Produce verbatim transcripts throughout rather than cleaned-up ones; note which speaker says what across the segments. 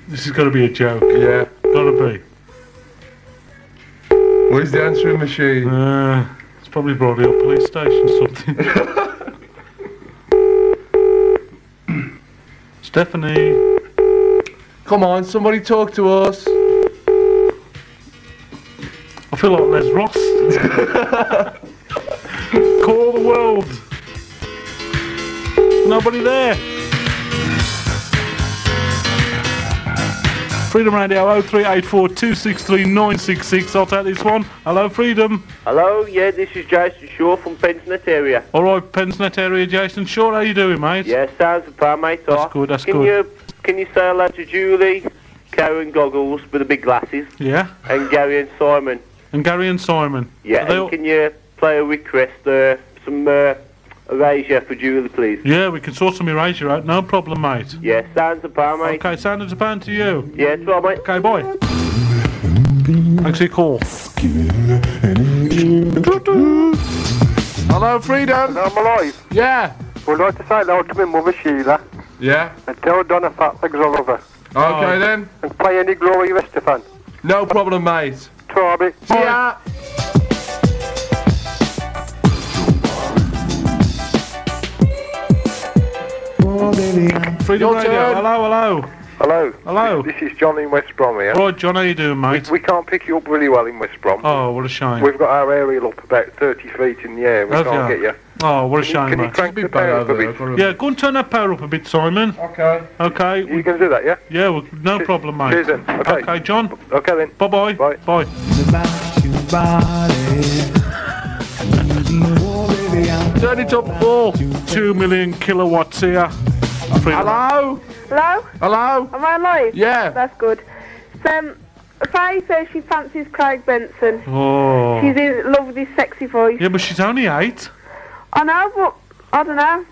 Speaker 1: This is going to be a joke.
Speaker 2: Yeah.
Speaker 1: Gotta be.
Speaker 2: Where's the answering machine?
Speaker 1: Uh, it's probably brought it up police station or something. Stephanie.
Speaker 2: Come on, somebody talk to us.
Speaker 1: I feel like Les Ross. Call the world. Nobody there. Freedom Radio oh three eight four two six three nine six six. I'll take this one. Hello, Freedom.
Speaker 3: Hello, yeah, this is Jason Shaw from Pensnet area.
Speaker 1: All right, Pensnet area, Jason Shaw. How you doing, mate?
Speaker 3: Yeah, sounds a plan, mate.
Speaker 1: That's good. That's
Speaker 3: can
Speaker 1: good.
Speaker 3: You, can you say hello to Julie, Karen Goggles with the big glasses?
Speaker 1: Yeah.
Speaker 3: And Gary and Simon.
Speaker 1: And Gary and Simon.
Speaker 3: Yeah. And
Speaker 1: all...
Speaker 3: can you play a request, uh, some uh, erasure for Julie, please?
Speaker 1: Yeah, we can sort some erasure out. No problem, mate.
Speaker 3: Yeah, sounds a plan, mate.
Speaker 1: Okay, sounds a plan to you.
Speaker 3: Yeah, it's all right, mate.
Speaker 1: Okay, bye. Thanks for your call.
Speaker 2: Hello, Freedom.
Speaker 4: I'm alive.
Speaker 2: Yeah.
Speaker 4: Would like to say hello to my mother Sheila.
Speaker 2: Yeah.
Speaker 4: And tell Donna Fatlegs I love her.
Speaker 2: Okay
Speaker 1: Oh.
Speaker 2: then.
Speaker 4: And play any Glory Estefan.
Speaker 2: No problem, mate.
Speaker 4: Try
Speaker 2: See ya.
Speaker 1: Freedom
Speaker 2: Your
Speaker 1: Radio.
Speaker 2: turn.
Speaker 1: Hello, hello.
Speaker 4: Hello.
Speaker 1: Hello.
Speaker 4: This, this is John in West Brom here.
Speaker 1: All right, John, how you doing, mate?
Speaker 4: We can't pick you up really well in West Brom.
Speaker 1: Oh, what a shame.
Speaker 4: We've got our aerial up about thirty feet in the air. We
Speaker 1: Have
Speaker 4: can't
Speaker 1: ya?
Speaker 4: get you.
Speaker 1: Oh, what a
Speaker 4: Can you-
Speaker 1: shame,
Speaker 4: can you
Speaker 1: mate.
Speaker 4: crank the power up a bit?
Speaker 1: Yeah, go and turn that power up a bit, Simon.
Speaker 4: Okay.
Speaker 1: Okay.
Speaker 4: You can do that, yeah?
Speaker 1: Yeah, well, no problem, mate.
Speaker 4: Cheers then. Okay.
Speaker 1: Okay, John.
Speaker 4: Okay then.
Speaker 1: Bye-bye.
Speaker 4: Bye.
Speaker 1: Bye. Turn it up all. Two million kilowatts here. Freedom.
Speaker 2: Hello.
Speaker 5: Hello?
Speaker 2: Hello.
Speaker 5: Am I alive?
Speaker 2: Yeah.
Speaker 5: That's good. So, um, Faye says she fancies Craig Benson.
Speaker 1: Oh.
Speaker 5: She's in love with his sexy voice.
Speaker 1: Yeah, but she's only eight.
Speaker 5: I know, but I don't know.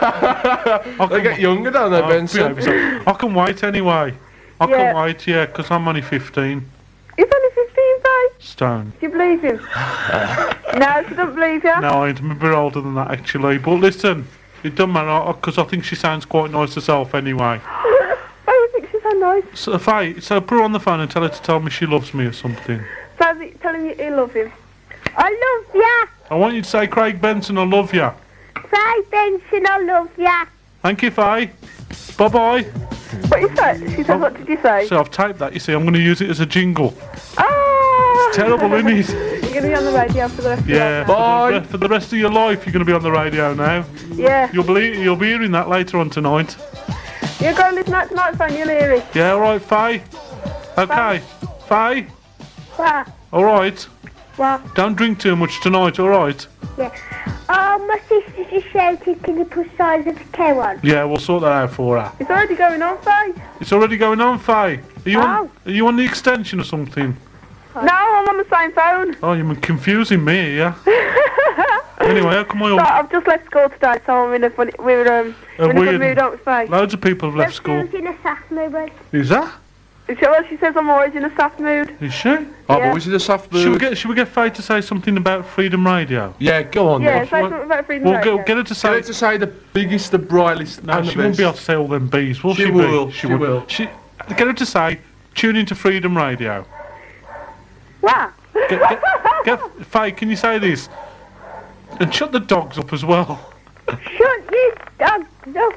Speaker 1: I
Speaker 2: They get younger, don't they,
Speaker 1: Oh,
Speaker 2: Benson?
Speaker 1: yeah, I can wait anyway. I
Speaker 5: Yeah.
Speaker 1: can wait, yeah, because I'm only fifteen.
Speaker 5: He's only fifteen, Faye.
Speaker 1: Stone.
Speaker 5: Do you believe him? No, she doesn't believe you.
Speaker 1: No, I'm a bit older than that, actually. But listen, it doesn't matter, because I think she sounds quite nice herself anyway.
Speaker 5: I think she's so nice.
Speaker 1: So, Faye, so put her on the phone and tell her to tell me she loves me or something.
Speaker 5: So, he's telling you you love him. I love ya.
Speaker 1: I want you to say, Craig Benson, I love you.
Speaker 5: Craig Benson, I love ya.
Speaker 1: Thank you, Faye. Bye-bye.
Speaker 5: What you said? She said, what did you say?
Speaker 1: So I've typed that, you see, I'm going to use it as a jingle.
Speaker 5: Oh!
Speaker 1: It's terrible, isn't it?
Speaker 5: You're going to be on the radio for the rest
Speaker 1: Yeah,
Speaker 5: of your life.
Speaker 1: for the, re- for the rest of your life, you're going to be on the radio now.
Speaker 5: Yeah.
Speaker 1: You'll be you'll be hearing that later on tonight.
Speaker 5: You go and listen out tonight, phone, you'll hear it.
Speaker 1: Yeah, all right, Faye. Okay, Faye.
Speaker 5: Wow.
Speaker 1: All right.
Speaker 5: Wow.
Speaker 1: Don't drink too much tonight. All right.
Speaker 5: Yeah. Oh, my sister just shouted, can you put size of the cow on?
Speaker 1: Yeah, we'll sort that out for her.
Speaker 5: It's already going on, Faye.
Speaker 1: It's already going on, Faye. Are you on?
Speaker 5: Oh.
Speaker 1: Are you on the extension or something?
Speaker 5: No, I'm on the same phone.
Speaker 1: Oh, you're confusing me, yeah. Anyway, how come I?
Speaker 5: So I've just left school today, so I'm in a funny, we're um,
Speaker 1: A
Speaker 5: we're in a
Speaker 1: weird-
Speaker 5: good mood, aren't we, Faye?
Speaker 1: Loads of people have left school.
Speaker 5: in a soft mood.
Speaker 1: Is that?
Speaker 5: She, well, she says I'm always in a soft mood.
Speaker 1: Is she?
Speaker 2: Oh,
Speaker 5: Yeah.
Speaker 2: but was it a soft
Speaker 1: Should we
Speaker 2: mood?
Speaker 1: get Should we get Faye to say something about Freedom Radio?
Speaker 2: Yeah, go on
Speaker 5: Yeah,
Speaker 2: then.
Speaker 5: say something about freedom.
Speaker 1: We'll
Speaker 5: Radio.
Speaker 1: get, get her to
Speaker 2: Get
Speaker 1: say.
Speaker 2: her to say the biggest, the brightest,
Speaker 1: No,
Speaker 2: and
Speaker 1: she
Speaker 2: the
Speaker 1: won't
Speaker 2: best.
Speaker 1: be able to say all them bees, will
Speaker 2: She
Speaker 1: she?
Speaker 2: will,
Speaker 1: Be?
Speaker 2: she
Speaker 1: would.
Speaker 2: will.
Speaker 1: She, get her to say, tune into Freedom Radio.
Speaker 5: Wow.
Speaker 1: Get, get, get, Faye, can you say this? And shut the dogs up as well.
Speaker 5: Shut these dogs up.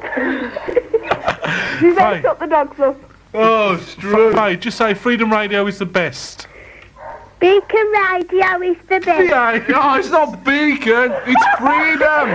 Speaker 5: She said
Speaker 1: Faye.
Speaker 5: shut the dogs up.
Speaker 2: Oh, it's true.
Speaker 1: Faye, just say Freedom Radio is the best.
Speaker 5: Beacon Radio is the best.
Speaker 2: Yeah, oh, it's not Beacon, it's Freedom.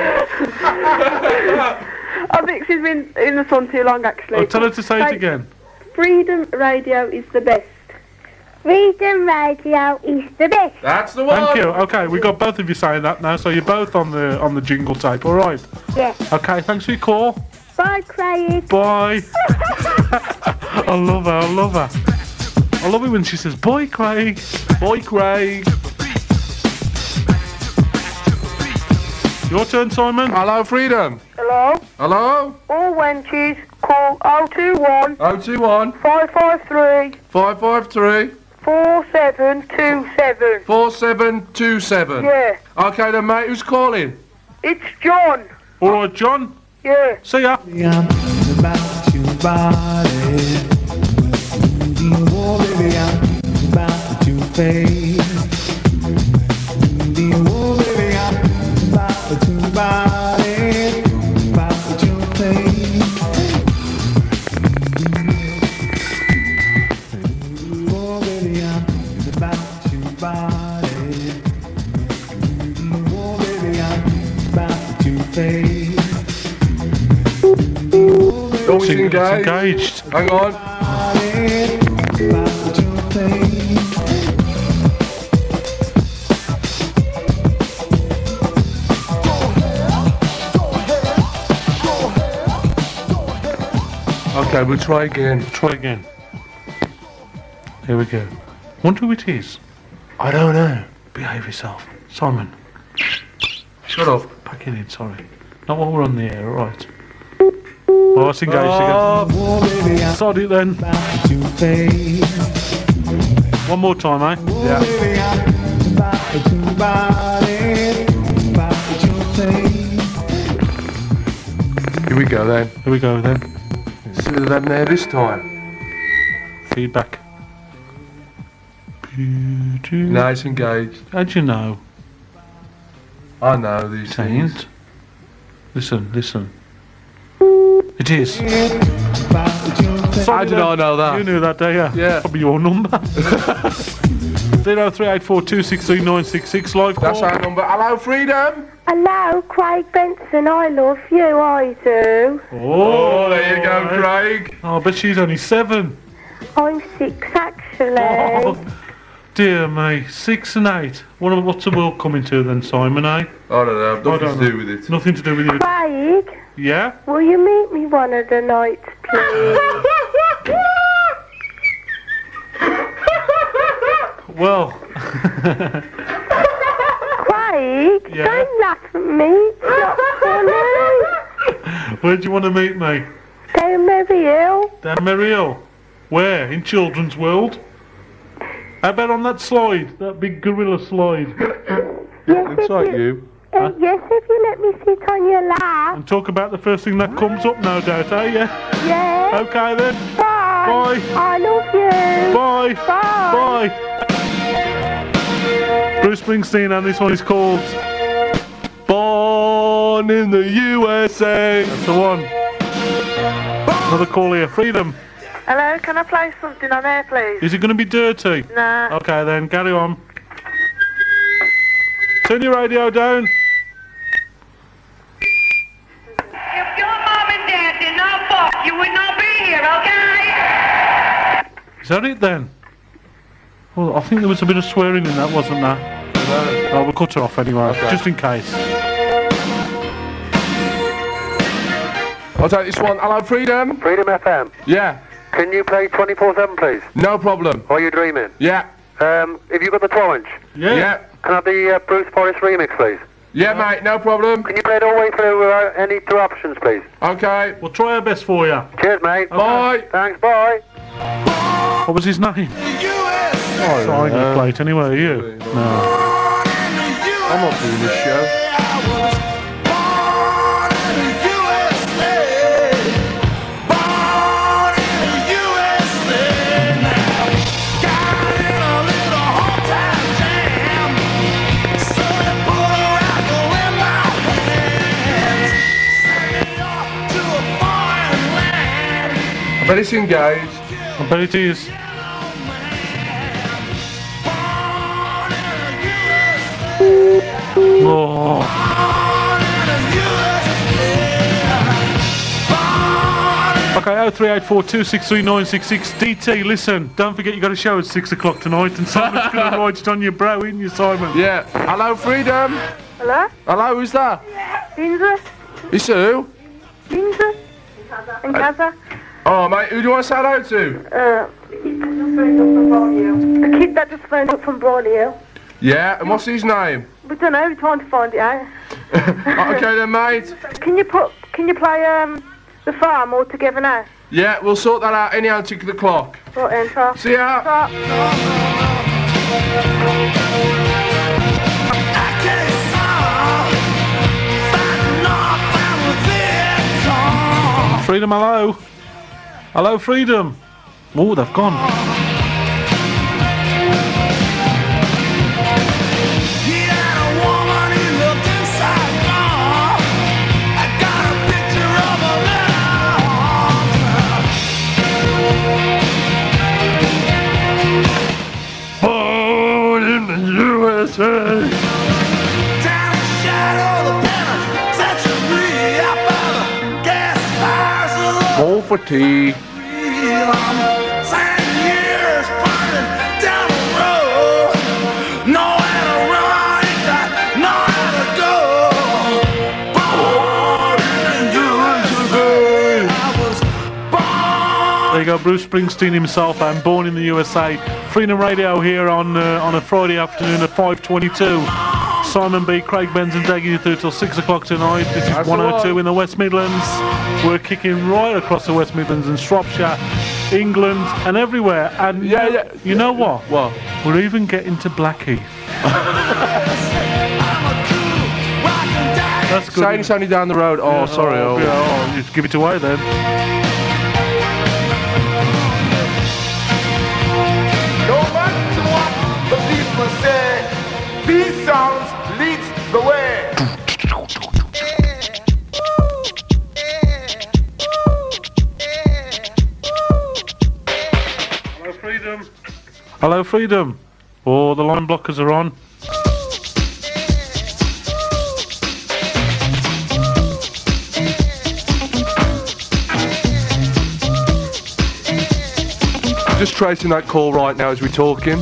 Speaker 5: I think she's been in the sun too long, actually.
Speaker 1: Oh, tell her to say it
Speaker 5: Say,
Speaker 1: again.
Speaker 5: Freedom Radio is the best. Freedom Radio is the best.
Speaker 2: That's the one.
Speaker 1: Thank you. Okay, we got both of you saying that now, so you're both on the on the jingle tape. All right.
Speaker 5: Yeah.
Speaker 1: Okay, thanks for your call.
Speaker 5: Bye, Craig.
Speaker 1: Bye. I love her. I love her. I love it when she says, "Bye, Craig."
Speaker 2: Boy, Craig.
Speaker 1: Your turn, Simon.
Speaker 2: Hello, Freedom.
Speaker 5: Hello.
Speaker 2: Hello.
Speaker 5: All wenches, call oh two one,
Speaker 2: oh two one,
Speaker 5: five five three,
Speaker 2: five five three,
Speaker 5: four seven two seven.
Speaker 2: four seven two seven.
Speaker 5: Yeah.
Speaker 2: Okay then, mate, who's calling?
Speaker 5: It's John.
Speaker 1: All right, John.
Speaker 5: Yeah.
Speaker 1: See ya.
Speaker 6: Oh, baby, I'm about to fade. Oh, baby, I'm about to body. About to fade. Oh, baby, I'm about to body. Oh, baby, I'm about to fade.
Speaker 2: Oh, it's
Speaker 1: It's
Speaker 2: engaged.
Speaker 1: engaged.
Speaker 2: Hang on.
Speaker 6: About to fade.
Speaker 2: Okay, we'll try again.
Speaker 1: Try again. Here we go. Wonder who it is.
Speaker 2: I don't know.
Speaker 1: Behave yourself. Simon,
Speaker 2: Shut up.
Speaker 1: back in it, sorry. Not while we're on the air, alright. Oh, it's engaged
Speaker 2: Oh,
Speaker 6: Oh, baby, I'm
Speaker 1: again. Sod it then.
Speaker 6: about to fade.
Speaker 1: One more time, eh?
Speaker 2: yeah.
Speaker 6: Baby, I'm about to body. About to fade.
Speaker 2: Here we go then.
Speaker 1: Here we go then.
Speaker 2: See them there this time.
Speaker 1: Feedback. Beauty.
Speaker 2: No, it's engaged.
Speaker 1: How'd you know?
Speaker 2: I know these things.
Speaker 1: Saint. Listen, listen. It is.
Speaker 2: How did I know that?
Speaker 1: You knew that, do you?
Speaker 2: Yeah.
Speaker 1: Probably your number. Zero three eight four two six three nine six six live call.
Speaker 2: That's our number. Hello, Freedom.
Speaker 5: Hello, Craig Benson, I love you, I do.
Speaker 2: Oh, there you go, Craig.
Speaker 1: Oh, but she's only seven.
Speaker 5: I'm six, actually.
Speaker 1: Oh, dear me, six and eight. What, what's the world coming to then, Simon, eh?
Speaker 2: I don't know.
Speaker 1: I
Speaker 2: Nothing
Speaker 1: don't
Speaker 2: to
Speaker 1: know.
Speaker 2: do with it.
Speaker 1: Nothing to do with you.
Speaker 5: Craig,
Speaker 1: Yeah?
Speaker 5: will you meet me one of the nights, please?
Speaker 1: Well,
Speaker 5: Craig,
Speaker 1: Yeah?
Speaker 5: don't laugh at me. It's not funny.
Speaker 1: where do you want to meet me?
Speaker 5: Down Merry Hill.
Speaker 1: Down Merrill. Where? In Children's World? How about on that slide? That big gorilla slide?
Speaker 5: Yes,
Speaker 2: Looks
Speaker 5: if
Speaker 2: like
Speaker 5: you,
Speaker 2: you.
Speaker 5: uh, yes, if you let me sit on your lap.
Speaker 1: And talk about the first thing that comes up, no doubt, eh? Yeah?
Speaker 5: Yeah.
Speaker 1: Okay then.
Speaker 5: Bye.
Speaker 1: Bye.
Speaker 5: I love you.
Speaker 1: Bye.
Speaker 5: Bye.
Speaker 1: Bye. Bruce Springsteen, and this one is called
Speaker 2: Born in the U S A.
Speaker 1: That's the one. Another call here. Freedom.
Speaker 7: Hello, can I play something on air, please?
Speaker 1: Is it going to be dirty?
Speaker 7: Nah.
Speaker 1: Okay then, carry on. Turn your radio down.
Speaker 7: If your mom and dad did not fuck, you would not be here, okay?
Speaker 1: Is that it then? Well, I think there was a bit of swearing in that, wasn't there? Oh, we'll cut her off anyway,
Speaker 2: Okay.
Speaker 1: just in case.
Speaker 2: I'll take this one. Hello, Freedom.
Speaker 3: Freedom F M.
Speaker 2: Yeah.
Speaker 3: Can you play twenty-four seven, please?
Speaker 2: No problem.
Speaker 3: Or are you dreaming?
Speaker 2: Yeah.
Speaker 3: Um, have you got the twelve inch?
Speaker 1: Yeah.
Speaker 2: Yeah.
Speaker 3: Can I have the uh, Bruce Forrest remix, please?
Speaker 2: Yeah, mate. No problem.
Speaker 3: Can you play it all the way through without any interruptions, please?
Speaker 2: Okay.
Speaker 1: We'll try our best for you.
Speaker 3: Cheers, mate.
Speaker 2: Bye.
Speaker 3: Thanks, bye.
Speaker 1: What was his name?
Speaker 2: Oh,
Speaker 1: So I'm going to play it anyway, are you? No.
Speaker 2: I'm not doing this show. I bet it's engaged.
Speaker 1: I bet it is. Oh. Okay, oh three eight four two six three nine six six. D T, listen, don't forget you got a show at six o'clock tonight, and Simon's going to write it on your brow, isn't you, Simon?
Speaker 2: Yeah. Hello, Freedom.
Speaker 7: Hello?
Speaker 2: Hello, who's that?
Speaker 7: Linda?
Speaker 2: It's who?
Speaker 7: Linda? In casa?
Speaker 2: Oh, mate, who do you want to shout out to?
Speaker 7: Uh, the kid that just phoned up from Broadhill.
Speaker 2: Yeah, and what's his name?
Speaker 7: We don't know, we're trying to find it out.
Speaker 2: Okay then, mate.
Speaker 7: Can you put, can you play, um, The Farm all together now?
Speaker 2: Yeah, we'll sort that out any antic of the clock.
Speaker 7: Right then, so.
Speaker 2: See ya.
Speaker 1: Freedom, hello. Hello, Freedom. Oh, they've gone.
Speaker 2: T.
Speaker 1: There you go, Bruce Springsteen himself, and Born in the U S A. Freedom Radio here on uh, on a Friday afternoon at five twenty-two. Simon B, Craig Benson taking you through till six o'clock tonight. This is
Speaker 2: That's
Speaker 1: one oh two
Speaker 2: the one.
Speaker 1: in the West Midlands. We're kicking right across the West Midlands and Shropshire, England, and everywhere. And
Speaker 2: Yeah,
Speaker 1: you,
Speaker 2: yeah.
Speaker 1: you know what?
Speaker 2: What?
Speaker 1: We're even getting to Blackheath. That's good.
Speaker 2: Saying it's only down the road. Oh, sorry.
Speaker 1: Oh,
Speaker 2: Oh.
Speaker 1: yeah, oh, you give it away then.
Speaker 8: No matter what the people say, these songs lead the way.
Speaker 1: Hello, Freedom. Hello, Freedom. Oh, the line blockers are on.
Speaker 2: Just tracing that call right now as we're talking.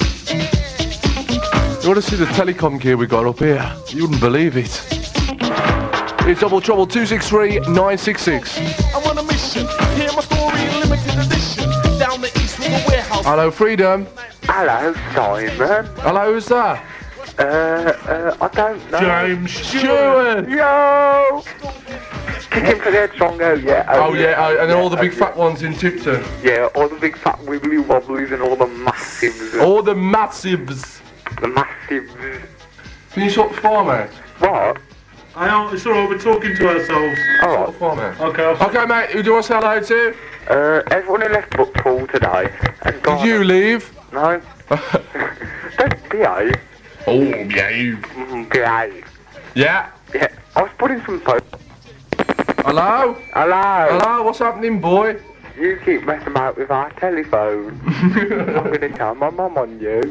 Speaker 2: You want to see the telecom gear we got up here? You wouldn't believe it. It's Double Trouble two six three nine six six.
Speaker 8: I'm on a mission. Hear my story in limited edition. Down the east with a warehouse.
Speaker 2: Hello, Freedom.
Speaker 3: Hello, Simon.
Speaker 2: Hello, who's that?
Speaker 3: Uh, uh, I don't know.
Speaker 1: James
Speaker 2: Stewart.
Speaker 3: Yo! Kicking for the head song, oh yeah.
Speaker 2: Oh yeah, oh, and then all the
Speaker 3: oh,
Speaker 2: big
Speaker 3: yeah.
Speaker 2: fat ones in Tipton.
Speaker 3: Yeah, all the big fat wibbly wobblies and all the massives.
Speaker 2: All the massives.
Speaker 3: The massives.
Speaker 2: Can you sort the farm out?
Speaker 3: What?
Speaker 1: I don't, it's alright, we're talking to ourselves.
Speaker 2: Sort the
Speaker 3: Alright.
Speaker 2: farm out.
Speaker 1: Okay, I'll
Speaker 2: Okay, mate, who do you want to say hello to?
Speaker 3: Uh, everyone who left book pool today has gone.
Speaker 2: Did you leave?
Speaker 3: No. Don't behave.
Speaker 2: Oh, yeah.
Speaker 3: Mm, behave.
Speaker 2: Yeah.
Speaker 3: Yeah, I was putting some posts.
Speaker 2: Hello?
Speaker 3: Hello.
Speaker 2: Hello, what's happening, boy?
Speaker 3: You keep messing about with our telephone. I'm gonna tell my mum on you.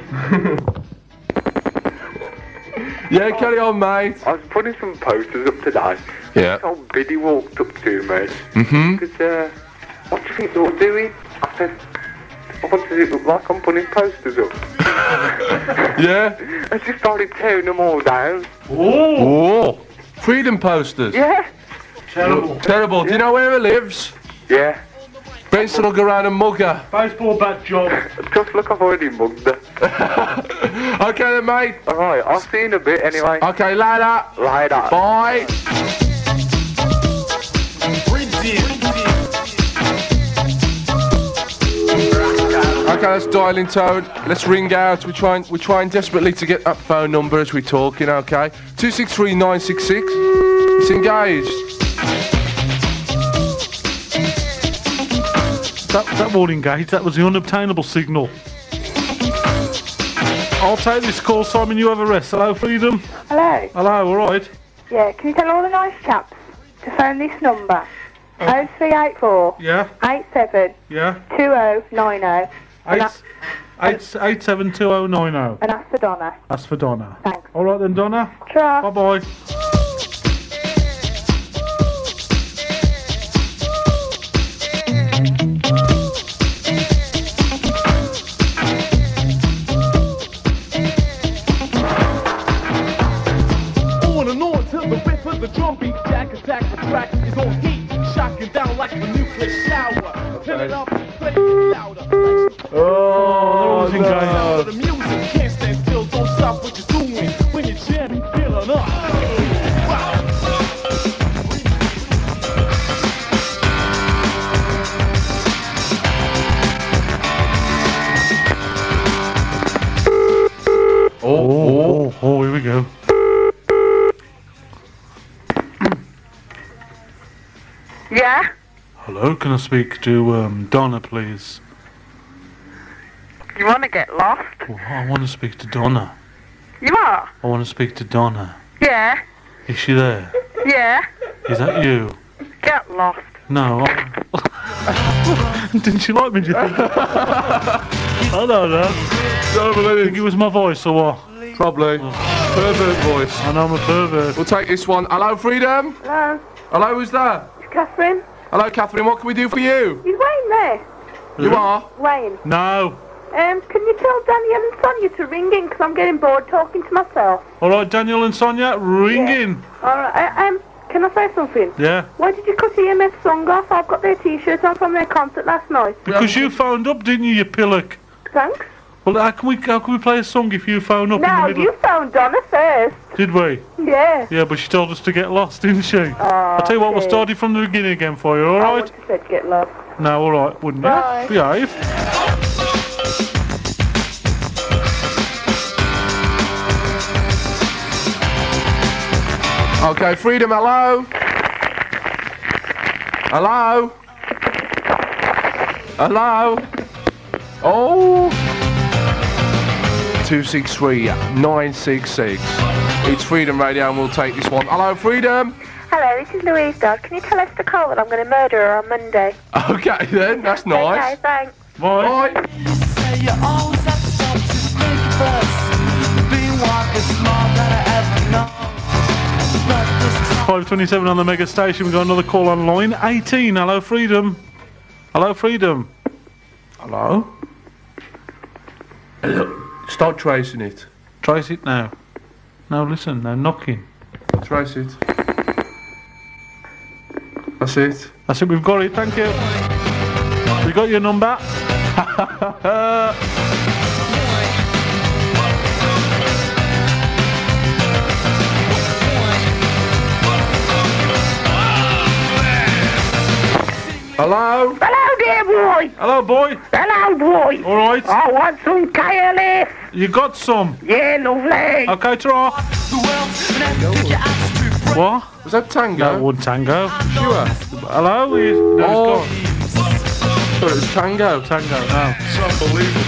Speaker 2: Yeah, carry on, mate.
Speaker 3: I was putting some posters up today.
Speaker 2: Yeah.
Speaker 3: This old biddy walked up to me.
Speaker 2: Mm-hmm.
Speaker 3: Because, uh, what do you think you're doing? I said, what does it look like I'm putting posters up?
Speaker 2: Yeah.
Speaker 3: And she started tearing them all down.
Speaker 2: Oh. Freedom posters.
Speaker 3: Yeah.
Speaker 1: Terrible.
Speaker 2: Terrible. Do you know where he lives?
Speaker 3: Yeah.
Speaker 2: Benson will go around and mug her.
Speaker 1: Baseball bat job.
Speaker 3: Just look, I've already mugged her.
Speaker 2: Okay then, mate.
Speaker 3: Alright, I'll see you in a bit anyway.
Speaker 2: Okay, later.
Speaker 3: Later.
Speaker 2: Bye. Okay, let's dial in tone. Let's ring out. We're trying, we're trying desperately to get that phone number as we're talking, okay? two six three nine six six. It's engaged.
Speaker 1: That, that won't engage, that was the unobtainable signal. I'll take this call, Simon, you have a rest. Hello, Freedom.
Speaker 5: Hello.
Speaker 1: Hello, alright.
Speaker 5: Yeah, can you tell all the nice chaps to phone this number? oh three eight four
Speaker 1: Yeah,
Speaker 5: eight seven
Speaker 1: yeah.
Speaker 5: two oh nine oh. And,
Speaker 1: Eight,
Speaker 5: that's,
Speaker 1: eight, eight seven two oh nine oh.
Speaker 5: and that's for Donna.
Speaker 1: That's for Donna.
Speaker 5: Thanks.
Speaker 1: Alright then, Donna.
Speaker 5: Ta-ra.
Speaker 1: Bye-bye.
Speaker 8: On and on till the riff of the drum beat. Jack attack the track is on heat. Shocking down like a nuclear shower. Fill it up, play it louder.
Speaker 2: Oh,
Speaker 1: That was engaged.
Speaker 8: The music can't stand still, don't stop what you're doing. When you're jamming, feeling up.
Speaker 2: Oh, oh.
Speaker 1: Oh, oh, here we go.
Speaker 5: Yeah?
Speaker 1: Hello, can I speak to um, Donna, please?
Speaker 5: You want to get lost?
Speaker 1: Oh, I want to speak to Donna.
Speaker 5: You are?
Speaker 1: I want to speak to Donna.
Speaker 5: Yeah.
Speaker 1: Is she there?
Speaker 5: Yeah.
Speaker 1: Is that you?
Speaker 5: Get lost.
Speaker 1: No. I... Didn't she like me, do you think? I don't know.
Speaker 2: Don't
Speaker 1: I
Speaker 2: believe
Speaker 1: think it was my voice or what?
Speaker 2: Probably. Pervert voice.
Speaker 1: I know I'm a pervert.
Speaker 2: We'll take this one. Hello, Freedom.
Speaker 5: Hello.
Speaker 2: Hello, who's that?
Speaker 5: It's Catherine.
Speaker 2: Hello, Catherine. What can we do for you?
Speaker 5: Is Wayne there?
Speaker 2: You are?
Speaker 5: Wayne.
Speaker 1: No.
Speaker 5: Um, can you tell Daniel and Sonia to ring in? Because I'm getting bored talking to myself.
Speaker 1: All right, Daniel and Sonia, ring
Speaker 5: Yeah.
Speaker 1: in.
Speaker 5: All right. I, um, can I say something?
Speaker 1: Yeah.
Speaker 5: Why did you cut E M F song off? I've got their T-shirts on from their concert last night.
Speaker 1: Because you phoned up, didn't you, you pillock?
Speaker 5: Thanks.
Speaker 1: Well, how can we how can we play a song if you phone up in the
Speaker 5: No,
Speaker 1: middle?
Speaker 5: you phoned Donna first.
Speaker 1: Did we?
Speaker 5: Yeah.
Speaker 1: Yeah, but she told us to get lost, didn't she?
Speaker 5: Oh,
Speaker 1: I'll tell you what, we'll
Speaker 5: shit.
Speaker 1: start it from the beginning again for you,
Speaker 5: I
Speaker 1: alright?
Speaker 5: want to said to get lost.
Speaker 1: No, alright, wouldn't you?
Speaker 5: Bye.
Speaker 1: Behave.
Speaker 2: Okay, Freedom, hello? Hello? Hello? Oh! two six three nine six six. It's Freedom Radio and we'll take this one. Hello, Freedom?
Speaker 5: Hello, this is Louise Dodd. Can you tell Esther Cole that I'm going to murder her on Monday?
Speaker 2: Okay then, that's nice.
Speaker 5: Okay, thanks.
Speaker 1: Bye.
Speaker 2: Bye.
Speaker 1: five twenty-seven on the mega station. We've got another call on line eighteen. Hello, Freedom. Hello, Freedom. Hello?
Speaker 2: Start tracing it.
Speaker 1: Trace it now. No, listen, no knocking.
Speaker 2: Trace it. That's it.
Speaker 1: That's it, we've got it, thank you. We got your number.
Speaker 2: Hello?
Speaker 5: Hello there, boy.
Speaker 1: Hello, boy.
Speaker 5: Hello, boy.
Speaker 1: All right.
Speaker 5: I want some K L F.
Speaker 1: You got some.
Speaker 5: Yeah, lovely.
Speaker 1: Okay, ta. What?
Speaker 2: Was that Tango?
Speaker 1: That one tango.
Speaker 2: Sure.
Speaker 1: Hello? He's, no,
Speaker 2: Oh.
Speaker 1: he's gone.
Speaker 2: Sorry, it was Tango.
Speaker 1: Tango, no. It's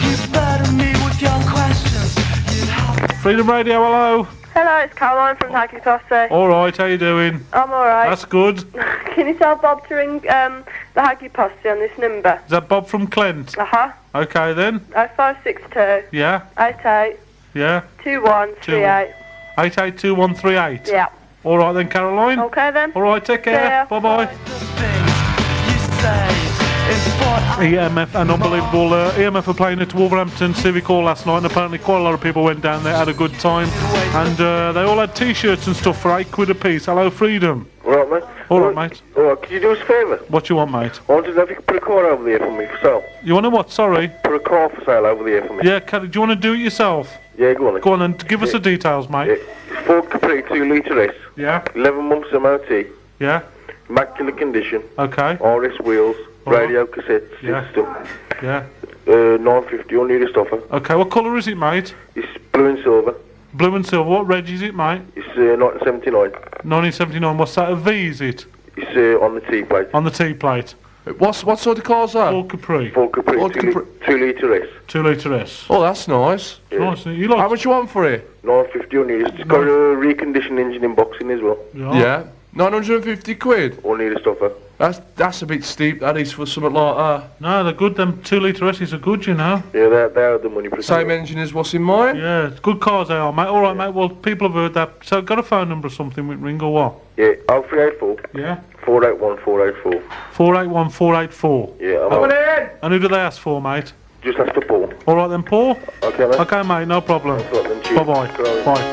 Speaker 1: unbelievable. Freedom Radio, hello.
Speaker 5: Hello, it's Caroline from Hackney Posse.
Speaker 1: All right, how you doing?
Speaker 5: I'm alright.
Speaker 1: That's good.
Speaker 5: Can you tell Bob to ring um, the Hackney Posse on this number?
Speaker 1: Is that Bob from Clent?
Speaker 5: Uh-huh.
Speaker 1: Okay, then.
Speaker 5: Oh five six two
Speaker 1: Yeah,
Speaker 5: eight eight
Speaker 1: yeah.
Speaker 5: two one three eight.
Speaker 1: eight eight two one three eight.
Speaker 5: Yeah.
Speaker 1: All right, then, Caroline.
Speaker 5: Okay then.
Speaker 1: All right, take care.
Speaker 5: Yeah.
Speaker 1: Bye-bye. E M F, an unbelievable uh, E M F were playing at Wolverhampton Civic Hall last night, and apparently quite a lot of people went down there, had a good time, and uh, they all had T-shirts and stuff for eight quid a piece. Hello, Freedom.
Speaker 4: All right, mate.
Speaker 1: All right, mate.
Speaker 4: All right, can you do us a favour?
Speaker 1: What you want, mate?
Speaker 4: I want to know if you can put a car over there for me for sale.
Speaker 1: You want to what? Sorry.
Speaker 4: Put a car for sale over there for me.
Speaker 1: Yeah, can, do you want to do it yourself?
Speaker 4: Yeah, go on then.
Speaker 1: Go on and give us the details,
Speaker 4: Yeah.
Speaker 1: mate.
Speaker 4: It's Ford Capri two litre S.
Speaker 1: Yeah.
Speaker 4: eleven months M O T.
Speaker 1: Yeah.
Speaker 4: Immaculate condition.
Speaker 1: Okay.
Speaker 4: R S wheels.
Speaker 1: All right.
Speaker 4: Radio cassettes.
Speaker 1: Yeah.
Speaker 4: System.
Speaker 1: Yeah.
Speaker 4: Uh, nine fifty on nearest offer.
Speaker 1: Okay. What colour is it, mate?
Speaker 4: It's blue and silver.
Speaker 1: Blue and silver. What reg is it, mate?
Speaker 4: It's uh, nineteen seventy-nine.
Speaker 1: nineteen seventy-nine. What's that? A V, is it?
Speaker 4: It's uh, on the T plate.
Speaker 1: On the T plate.
Speaker 2: What's, what sort of car's that?
Speaker 1: Ford Capri.
Speaker 4: Ford Capri
Speaker 2: Ford
Speaker 4: two,
Speaker 2: Capri.
Speaker 4: Li- two litre S.
Speaker 1: Two litre S.
Speaker 2: Oh, that's nice.
Speaker 4: Yeah.
Speaker 1: Nice. You like?
Speaker 2: How much you want for it?
Speaker 4: nine fifty on nearest. It's got a reconditioned engine in boxing as well.
Speaker 1: Yeah.
Speaker 2: Yeah. nine hundred fifty quid.
Speaker 4: On nearest offer.
Speaker 2: That's that's a bit steep, that is, for something like that.
Speaker 1: No, they're good. Them two litre S's are good, you know.
Speaker 4: Yeah, they they are the money. for
Speaker 2: Same
Speaker 4: sale.
Speaker 2: engine as what's in mine?
Speaker 1: Yeah, it's good cars they are, mate. All right, mate. Well, people have heard that. So, got a phone number or something with ring or what?
Speaker 4: Yeah, oh three eight four.
Speaker 1: Yeah.
Speaker 4: four eight one four eight four.
Speaker 1: Four eight one four eight four.
Speaker 4: Yeah, I'm
Speaker 2: Coming
Speaker 4: out.
Speaker 2: in!
Speaker 1: And who do they ask for, mate?
Speaker 4: Just ask for Paul.
Speaker 1: All right then, Paul.
Speaker 4: Okay, mate.
Speaker 1: Okay, mate. No problem.
Speaker 4: Thanks a lot then, cheers.
Speaker 1: Bye bye.
Speaker 4: Good
Speaker 1: Bye.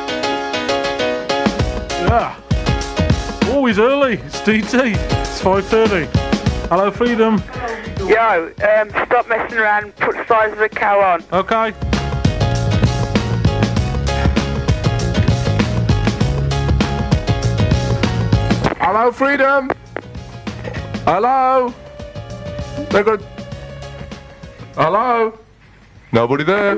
Speaker 1: Yeah. Oh, he's early. It's D T. It's five thirty. Hello, Freedom.
Speaker 9: Yo, um, stop messing around, put the size of the cow on.
Speaker 1: Okay.
Speaker 2: Hello, Freedom! Hello? They got... Hello? Nobody there?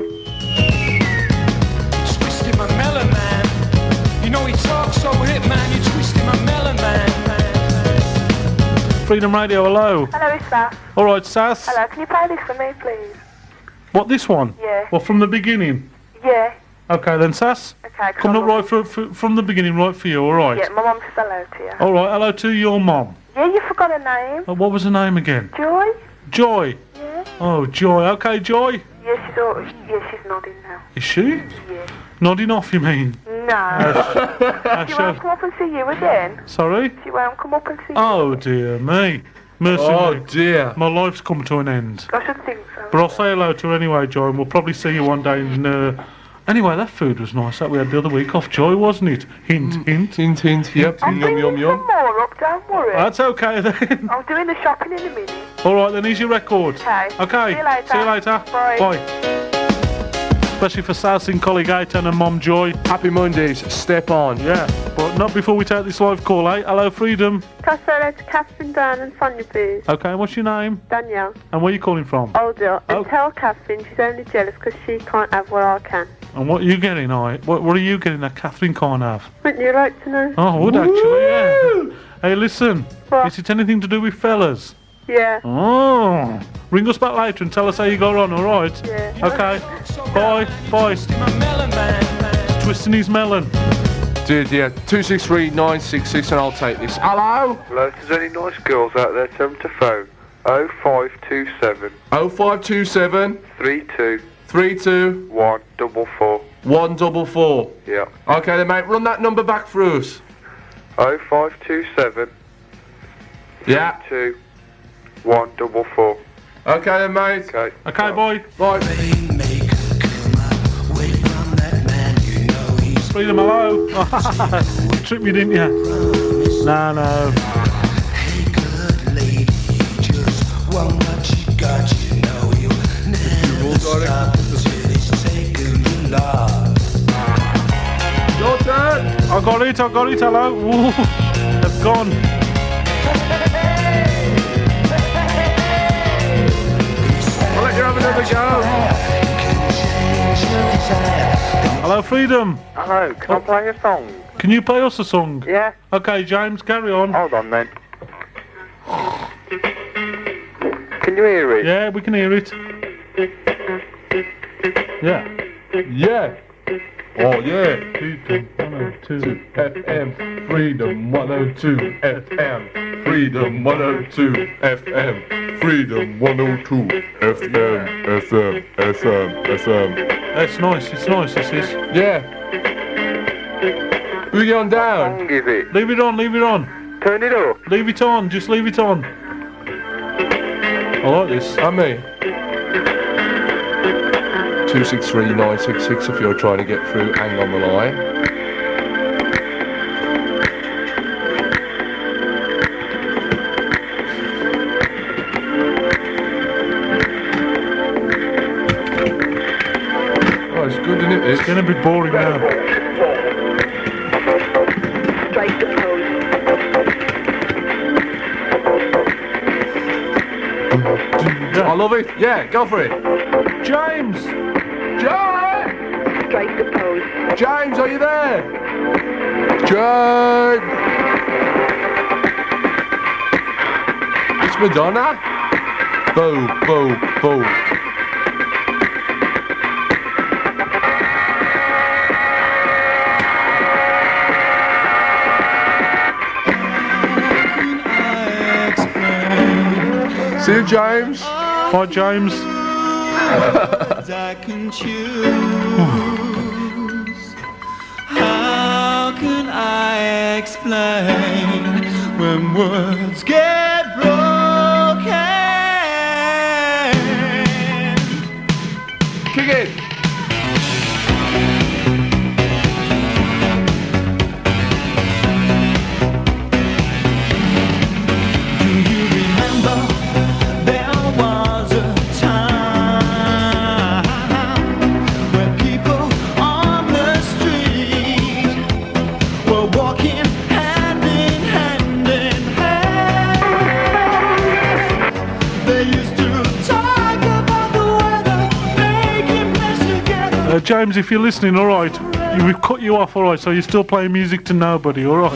Speaker 10: Twisted my melon, man. You know he talks so hip, man. You twisted my melon, man.
Speaker 1: Freedom Radio, hello.
Speaker 5: Hello, it's Sass.
Speaker 1: All right, Sass.
Speaker 5: Hello, can you play this for me, please?
Speaker 1: What, this one?
Speaker 5: Yeah.
Speaker 1: Well, from the beginning?
Speaker 5: Yeah.
Speaker 1: Okay then, Sass.
Speaker 5: Okay,
Speaker 1: Coming up right for, for, from the beginning, right for you, all right?
Speaker 5: Yeah, my mum says hello to you.
Speaker 1: All right, hello to your mum.
Speaker 5: Yeah, you forgot her name.
Speaker 1: Uh, what was her name again?
Speaker 5: Joy?
Speaker 1: Joy.
Speaker 5: Yeah.
Speaker 1: Oh, Joy. Okay, Joy.
Speaker 5: Yeah, she's all, yeah, she's nodding now.
Speaker 1: Is she?
Speaker 5: Yeah.
Speaker 1: Nodding off, you mean?
Speaker 9: No.
Speaker 1: I
Speaker 9: She
Speaker 1: shall-
Speaker 9: won't come up and see you again.
Speaker 1: Sorry?
Speaker 9: She won't come up and see
Speaker 1: Oh, dear me. Mercy
Speaker 2: Oh,
Speaker 1: me.
Speaker 2: dear.
Speaker 1: My life's come to an end.
Speaker 9: you. I should think so.
Speaker 1: But I'll say hello to her anyway, Joy, and we'll probably see you one day in... Uh... Anyway, that food was nice that we had the other week off, Joy, wasn't it? Hint, hint.
Speaker 2: Hint, hint, yep.
Speaker 9: I'll
Speaker 2: Yum,
Speaker 9: bring
Speaker 2: yum,
Speaker 9: you some
Speaker 2: yum.
Speaker 9: more up, don't worry.
Speaker 1: That's okay then.
Speaker 9: I'm doing the shopping in a minute.
Speaker 1: All right, then here's your record.
Speaker 9: Okay.
Speaker 1: Okay.
Speaker 9: See you later.
Speaker 1: See you later.
Speaker 9: Bye.
Speaker 1: Bye. Especially for Southing colleague Aitan and Mom Joy.
Speaker 2: Happy Mondays, step on.
Speaker 1: Yeah, but not before we take this live call, eh? Hello, Freedom.
Speaker 5: Pass hello to Catherine, Dan and Sonia, please.
Speaker 1: Okay, what's your name?
Speaker 5: Danielle.
Speaker 1: And where are you calling from?
Speaker 5: Older.
Speaker 1: Oh.
Speaker 5: And tell Catherine she's only jealous because she can't have what I can.
Speaker 1: And what are you getting, I? What, what are you getting that Catherine can't have?
Speaker 5: Wouldn't you like to know?
Speaker 1: Oh, I would actually, yeah. Hey, listen.
Speaker 5: What?
Speaker 1: Is it anything to do with fellas?
Speaker 5: Yeah.
Speaker 1: Oh. Ring us back later and tell us how you got on, alright?
Speaker 5: Yeah.
Speaker 1: Okay. Bye. Bye. Twisting his melon.
Speaker 2: Dude, yeah. two six three nine six six and I'll take this. Hello?
Speaker 3: Hello, if there's any nice girls out there, tell them to phone oh five two seven
Speaker 2: oh five two seven
Speaker 3: three two
Speaker 2: three two
Speaker 3: one double four.
Speaker 2: one double four.
Speaker 3: Yeah.
Speaker 2: Okay then, mate. Run that number back for us.
Speaker 3: oh five two seven
Speaker 2: Yeah.
Speaker 3: two one double four.
Speaker 2: Okay then, mate.
Speaker 3: Okay.
Speaker 1: Okay, bye.
Speaker 2: Bye.
Speaker 1: Freedom, hello. You tripped me, didn't you? No, no.
Speaker 2: Your turn.
Speaker 1: I got it, I got it, hello. Ooh, they've gone.
Speaker 2: I'll let you have another go.
Speaker 1: Hello, Freedom.
Speaker 3: Hello, can I play a song?
Speaker 1: Can you play us a song?
Speaker 3: Yeah.
Speaker 1: Okay, James, carry on.
Speaker 3: Hold on then. Can you hear it?
Speaker 1: Yeah, we can hear it. Yeah.
Speaker 2: Yeah. Oh yeah.
Speaker 1: Freedom one oh two.
Speaker 2: F M. Freedom one oh two F M. Freedom one oh two F M. Freedom one oh two F M. S M. S M. S M.
Speaker 1: That's nice, it's nice, this is.
Speaker 2: Yeah. Boogie on
Speaker 3: What
Speaker 2: down.
Speaker 3: song is it?
Speaker 1: Leave it on, leave it on.
Speaker 3: Turn it up.
Speaker 1: Leave it on, just leave it on. I like this.
Speaker 2: And me. two six three nine six six if you're trying to get through. Hang on the line. Oh, it's good, isn't it? It's
Speaker 1: It's getting a bit boring now.
Speaker 9: Strike the pose.
Speaker 2: I love it. Yeah, go for it.
Speaker 1: James!
Speaker 2: James!
Speaker 9: Strike the pose.
Speaker 2: James, are you there? James! It's Madonna. Boo, boo, boo. See you, James.
Speaker 1: Bye, James.
Speaker 6: I can choose. How can I explain when words get broken?
Speaker 2: Kick it.
Speaker 6: Do you remember there was a time when people on the street were walking hand in hand in hand? They used to talk about the weather, making plans together.
Speaker 1: Uh, James, if you're listening, alright. We've cut you off, alright, so you're still playing music to nobody, alright?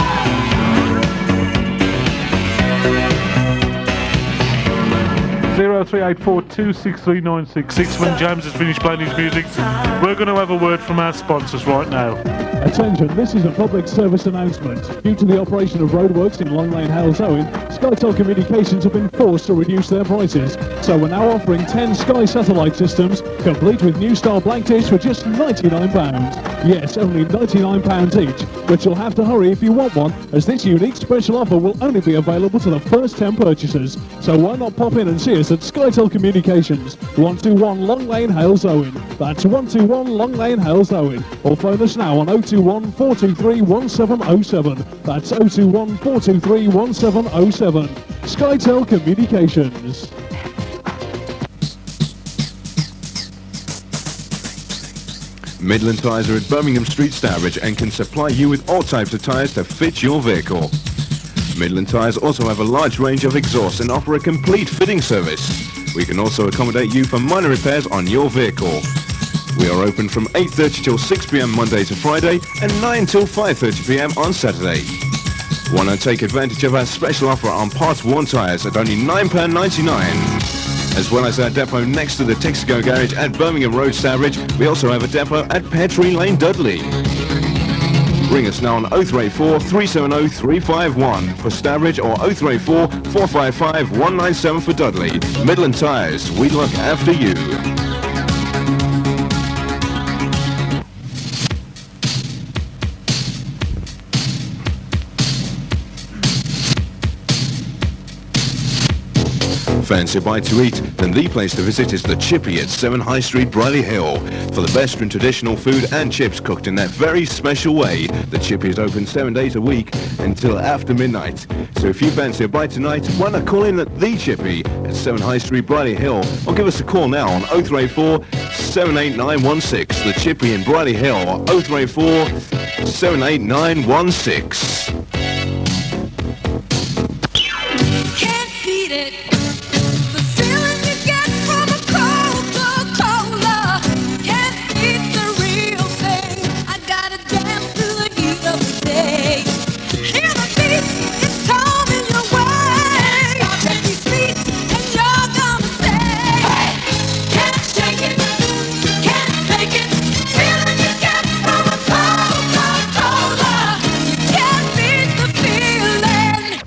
Speaker 1: zero oh three eight four two six three nine six six. When James has finished playing his music, we're going to have a word from our sponsors right now.
Speaker 11: Attention, this is a public service announcement. Due to the operation of roadworks in Long Lane, Hales Owen, SkyTel Communications have been forced to reduce their prices. So we're now offering ten Sky satellite systems, complete with new style blank discs for just ninety-nine pounds. Yes, only ninety-nine pounds each, but you'll have to hurry if you want one, as this unique special offer will only be available to the first ten purchasers. So why not pop in and see us at SkyTel Communications, one two one Long Lane, Hales Owen. That's one two one Long Lane, Hales Owen. Or phone us now on oh two one four two three one seven oh seven. That's oh two one four two three one seven oh seven. SkyTel Communications.
Speaker 12: Midland Tyres are at Birmingham Street, Stourbridge, and can supply you with all types of tyres to fit your vehicle. Midland Tyres also have a large range of exhausts and offer a complete fitting service. We can also accommodate you for minor repairs on your vehicle. We are open from eight thirty till six p m Monday to Friday and nine till five thirty p m on Saturday. Want to take advantage of our special offer on parts worn tyres at only nine pounds ninety-nine? As well as our depot next to the Texaco Garage at Birmingham Road, Stourbridge, we also have a depot at Pear Tree Lane, Dudley. Ring us now on oh three eight four three seven oh three five one for Stourbridge or oh three eight four four five five one nine seven for Dudley. Midland Tyres, we look after you. Fancy a bite to eat? Then the place to visit is the Chippy at seven High Street, Briley Hill. For the best in traditional food and chips cooked in that very special way, the Chippy is open seven days a week until after midnight. So if you fancy a bite tonight, why not call in at the Chippy at seven High Street, Briley Hill, or give us a call now on oh three eight four seven eight nine one six. The Chippy in Briley Hill, oh three eight four seven eight nine one six.
Speaker 13: Can't beat it. The feeling you get from a Coca-Cola. Can't beat the real thing. I gotta dance to the heat of the day. Hear the beat, it's coming your way. Take these beats and you're gonna say, hey, can't shake it, can't fake it. Feeling you get from a Coca-Cola. You can't beat the feeling.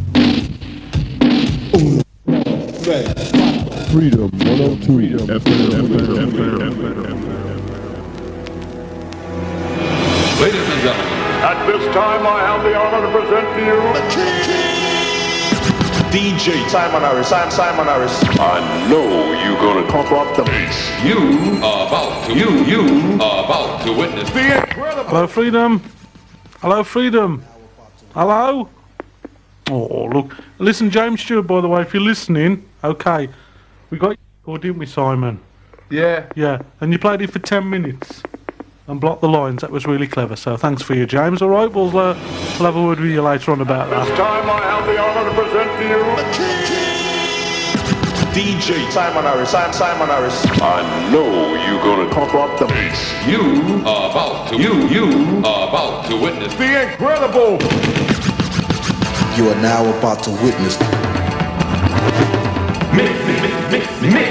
Speaker 11: Freedom one oh three F M.
Speaker 14: Ladies and gentlemen, at this time I have the honor to present to you D J Simon Harris. Simon, Simon Harris. I know you're gonna pump up the bass. You are about to. You you are about to witness the incredible.
Speaker 1: Hello, Freedom. Hello, Freedom. Hello. Oh, look. Listen, James Stewart, by the way, if you're listening, okay. We got you, didn't we, Simon?
Speaker 2: Yeah.
Speaker 1: Yeah, and you played it for ten minutes and blocked the lines. That was really clever, so thanks for you, James. All right, we'll, uh, we'll have a word with you later on about that.
Speaker 14: This time I have the honor to present to you D J Simon Harris. Simon, Simon Harris. I know you're gonna pump up the bass. You are about to. You you are about to witness the incredible.
Speaker 15: You are now about to witness
Speaker 14: Mix, mix, mix, mix.